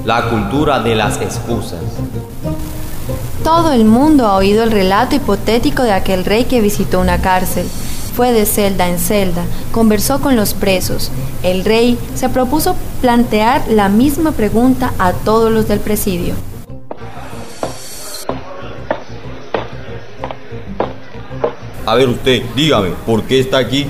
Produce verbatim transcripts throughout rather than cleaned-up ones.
La cultura de las excusas. Todo el mundo ha oído el relato hipotético de aquel rey que visitó una cárcel. Fue de celda en celda, conversó con los presos. El rey se propuso plantear la misma pregunta a todos los del presidio. A ver usted, dígame, ¿por qué está aquí?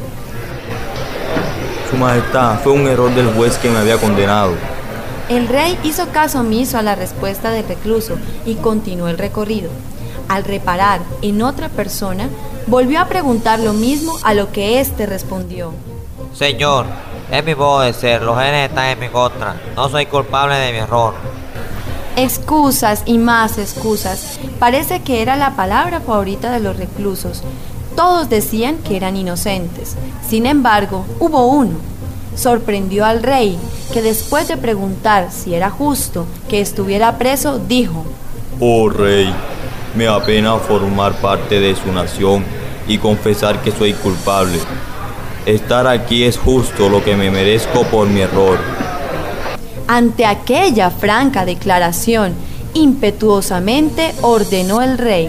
Su Majestad, fue un error del juez que me había condenado. El rey hizo caso omiso a la respuesta del recluso y continuó el recorrido. Al reparar en otra persona, volvió a preguntar lo mismo, a lo que éste respondió. Señor, es mi modo de ser, los genes están en mi contra, no soy culpable de mi error. Excusas y más excusas. Parece que era la palabra favorita de los reclusos. Todos decían que eran inocentes. Sin embargo, hubo uno. Sorprendió al rey, que después de preguntar si era justo que estuviera preso, dijo: Oh rey, me apena formar parte de su nación y confesar que soy culpable. Estar aquí es justo lo que me merezco por mi error. Ante aquella franca declaración, impetuosamente ordenó el rey: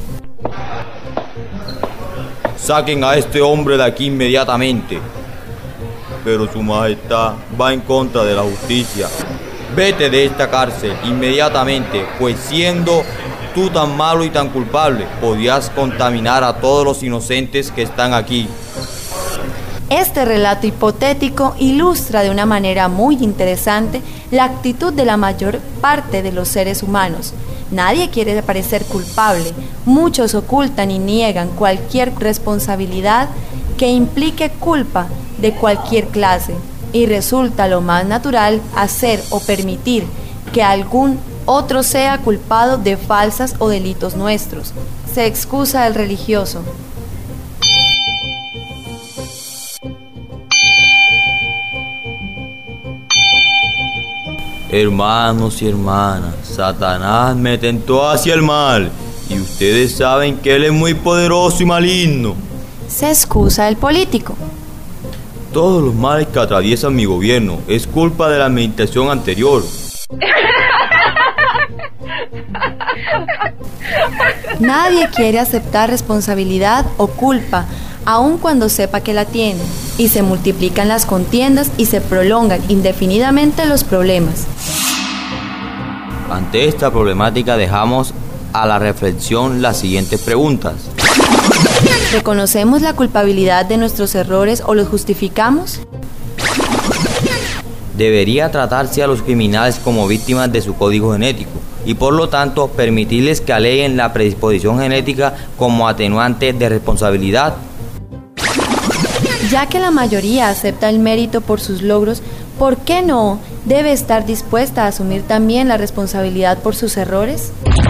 Saquen a este hombre de aquí inmediatamente. Pero su Majestad va en contra de la justicia. Vete de esta cárcel inmediatamente, pues siendo tú tan malo y tan culpable, podías contaminar a todos los inocentes que están aquí. Este relato hipotético ilustra de una manera muy interesante la actitud de la mayor parte de los seres humanos. Nadie quiere parecer culpable. Muchos ocultan y niegan cualquier responsabilidad que implique culpa de cualquier clase, y resulta lo más natural hacer o permitir que algún otro sea culpado de faltas o delitos nuestros. Se excusa el religioso. Hermanos y hermanas, Satanás me tentó hacia el mal, y ustedes saben que él es muy poderoso y maligno. Se excusa el político. Todos los males que atraviesan mi gobierno es culpa de la administración anterior. Nadie quiere aceptar responsabilidad o culpa, aun cuando sepa que la tiene, y se multiplican las contiendas y se prolongan indefinidamente los problemas. Ante esta problemática dejamos a la reflexión las siguientes preguntas. ¿Reconocemos la culpabilidad de nuestros errores o los justificamos? Debería tratarse a los criminales como víctimas de su código genético y por lo tanto permitirles que aleguen la predisposición genética como atenuante de responsabilidad. Ya que la mayoría acepta el mérito por sus logros, ¿por qué no debe estar dispuesta a asumir también la responsabilidad por sus errores?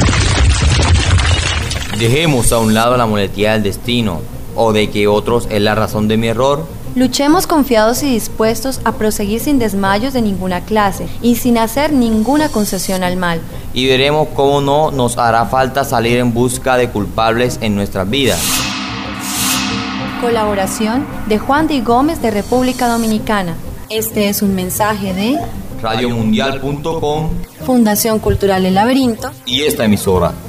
Dejemos a un lado la muletilla del destino o de que otros es la razón de mi error. Luchemos confiados y dispuestos a proseguir sin desmayos de ninguna clase y sin hacer ninguna concesión al mal. Y veremos cómo no nos hará falta salir en busca de culpables en nuestras vidas. Colaboración de Juan Di Gómez de República Dominicana. Este es un mensaje de radio mundial punto com, Fundación Cultural El Laberinto y esta emisora.